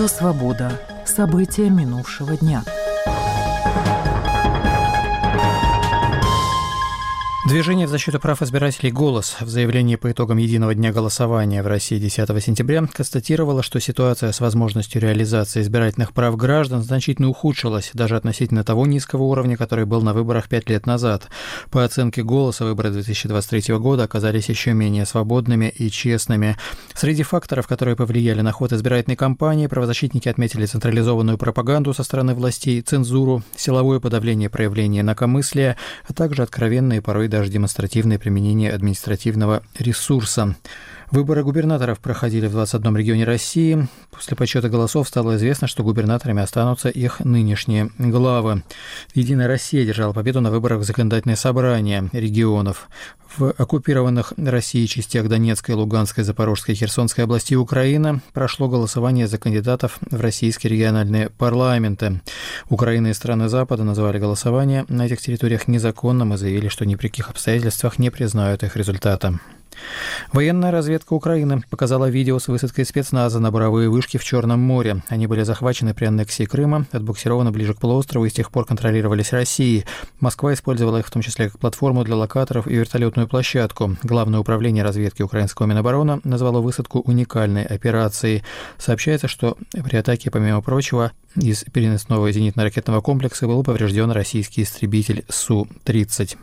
Радио «Свобода». События минувшего дня. Движение в защиту прав избирателей «Голос» в заявлении по итогам единого дня голосования в России 10 сентября констатировало, что ситуация с возможностью реализации избирательных прав граждан значительно ухудшилась, даже относительно того низкого уровня, который был на выборах 5 лет назад. По оценке «Голоса», выборы 2023 года оказались еще менее свободными и честными. Среди факторов, которые повлияли на ход избирательной кампании, правозащитники отметили централизованную пропаганду со стороны властей, цензуру, силовое подавление проявления инакомыслия, а также откровенные, порой даже демонстративное применение административного ресурса. Выборы губернаторов проходили в 21 регионе России. После подсчета голосов стало известно, что губернаторами останутся их нынешние главы. «Единая Россия» держала победу на выборах в законодательное собрание регионов. В оккупированных Россией частях Донецкой, Луганской, Запорожской и Херсонской областей Украины прошло голосование за кандидатов в российские региональные парламенты. Украина и страны Запада назвали голосование на этих территориях незаконным и заявили, что ни при каких обстоятельствах не признают их результата. Военная разведка Украины показала видео с высадкой спецназа на буровые вышки в Черном море. Они были захвачены при аннексии Крыма, отбуксированы ближе к полуострову и с тех пор контролировались Россией. Москва использовала их в том числе как платформу для локаторов и вертолетную площадку. Главное управление разведки украинского Минобороны назвало высадку уникальной операцией. Сообщается, что при атаке, помимо прочего, из переносного зенитно-ракетного комплекса был поврежден российский истребитель Су-30.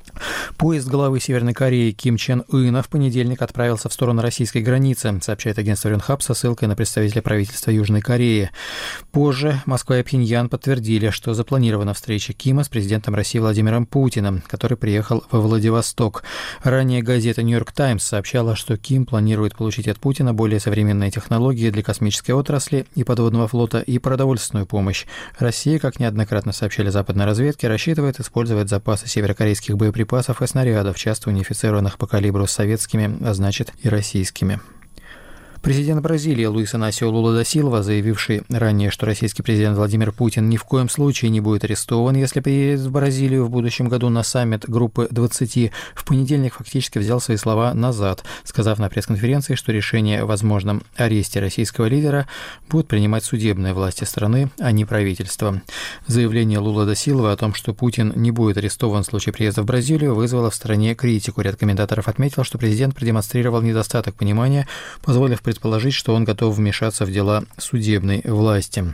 Поезд главы Северной Кореи Ким Чен Ына в понедельник отправился в сторону российской границы, сообщает агентство Рёнхап со ссылкой на представителя правительства Южной Кореи. Позже Москва и Пхеньян подтвердили, что запланирована встреча Кима с президентом России Владимиром Путиным, который приехал во Владивосток. Ранее газета «Нью-Йорк Таймс» сообщала, что Ким планирует получить от Путина более современные технологии для космической отрасли и подводного флота и продовольственную помощь. Россия, как неоднократно сообщали западной разведке, рассчитывает использовать запасы северокорейских боеприпасов и снарядов, часто унифицированных по калибру советскими, а значит и российскими. Президент Бразилии Луис Инасио Лула да Силва, заявивший ранее, что российский президент Владимир Путин ни в коем случае не будет арестован, если приедет в Бразилию в будущем году на саммит группы 20, в понедельник фактически взял свои слова назад, сказав на пресс-конференции, что решение о возможном аресте российского лидера будут принимать судебные власти страны, а не правительство. Заявление Лула да Силва о том, что Путин не будет арестован в случае приезда в Бразилию, вызвало в стране критику. Ряд комментаторов отметил, что президент продемонстрировал недостаток понимания, позволив предположить, что он готов вмешаться в дела судебной власти.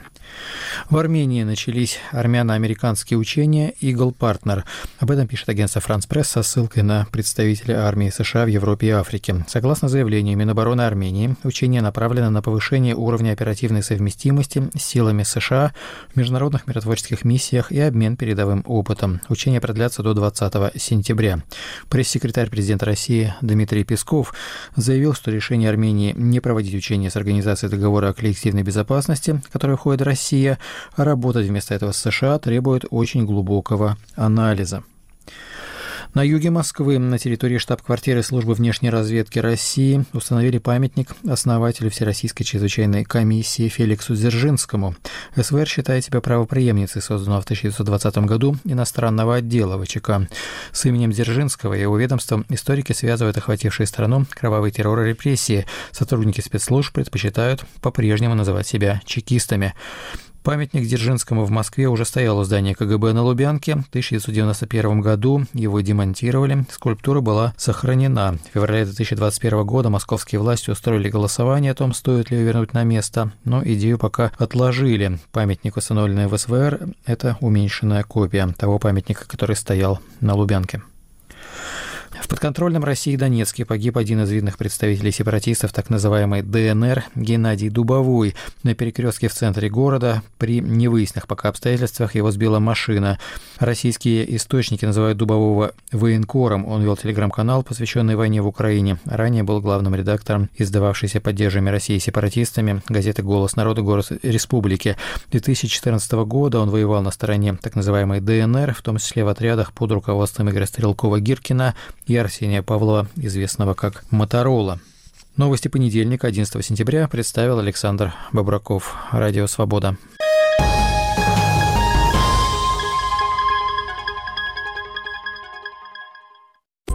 В Армении начались армяно-американские учения «Eagle Partner». Об этом пишет агентство «France Press» со ссылкой на представителя армии США в Европе и Африке. Согласно заявлению Минобороны Армении, учения направлены на повышение уровня оперативной совместимости с силами США в международных миротворческих миссиях и обмен передовым опытом. Учения продлятся до 20 сентября. Пресс-секретарь президента России Дмитрий Песков заявил, что решение Армении не проводить учения с Организацией договора о коллективной безопасности, в которой входит Россия, а работать вместо этого с США требует очень глубокого анализа. На юге Москвы, на территории штаб-квартиры Службы внешней разведки России, установили памятник основателю Всероссийской чрезвычайной комиссии Феликсу Дзержинскому. СВР считает себя правопреемницей созданного в 1920 году иностранного отдела ВЧК. С именем Дзержинского и его ведомством историки связывают охватившие страну кровавый террор и репрессии. Сотрудники спецслужб предпочитают по-прежнему называть себя чекистами. Памятник Дзержинскому в Москве уже стоял у здания КГБ на Лубянке. В 1991 году его демонтировали, скульптура была сохранена. В феврале 2021 года московские власти устроили голосование о том, стоит ли ее вернуть на место, но идею пока отложили. Памятник, установленный в СВР, это уменьшенная копия того памятника, который стоял на Лубянке. В подконтрольном России Донецке погиб один из видных представителей сепаратистов так называемой ДНР Геннадий Дубовой. На перекрестке в центре города при невыясненных пока обстоятельствах его сбила машина. Российские источники называют Дубового военкором. Он вел телеграм-канал, посвященный войне в Украине. Ранее был главным редактором издававшейся поддержанными Россией сепаратистами газеты «Голос народа. Голос республики». 2014 года он воевал на стороне так называемой ДНР, в том числе в отрядах под руководством Игоря Стрелкова-Гиркина и Арсения Павлова, известного как Моторола. Новости понедельника, 11 сентября, представил Александр Бобраков. Радио «Свобода».